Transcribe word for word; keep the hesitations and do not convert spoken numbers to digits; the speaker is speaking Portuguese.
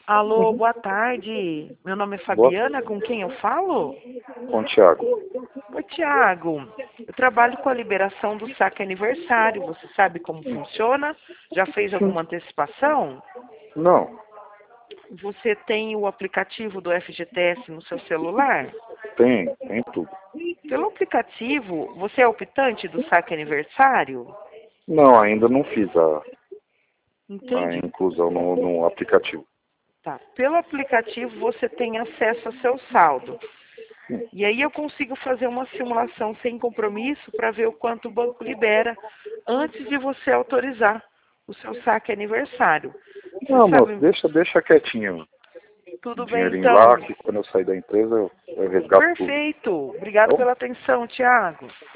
Alô, Uhum. boa tarde. Meu nome é Boa, Fabiana, com quem eu falo? com o Thiago. Oi, Tiago. Eu trabalho com a liberação do saque aniversário. Você sabe como funciona? Já fez Sim. alguma antecipação? Não, Você tem o aplicativo do F G T S no seu celular? tem, tem tudo. Pelo aplicativo, você é optante do saque aniversário? Não, ainda não fiz a, a Entendi. inclusão no, no aplicativo. Tá. Pelo aplicativo, você tem acesso ao seu saldo. Hum. E aí eu consigo fazer uma simulação sem compromisso para ver o quanto o banco libera antes de você autorizar o seu saque aniversário. Você Não, moço, sabe, deixa, deixa quietinho o tudo bem dinheirinho lá, então? que quando eu sair da empresa eu, eu resgato tudo. Perfeito. Obrigado Então, pela atenção, Tiago.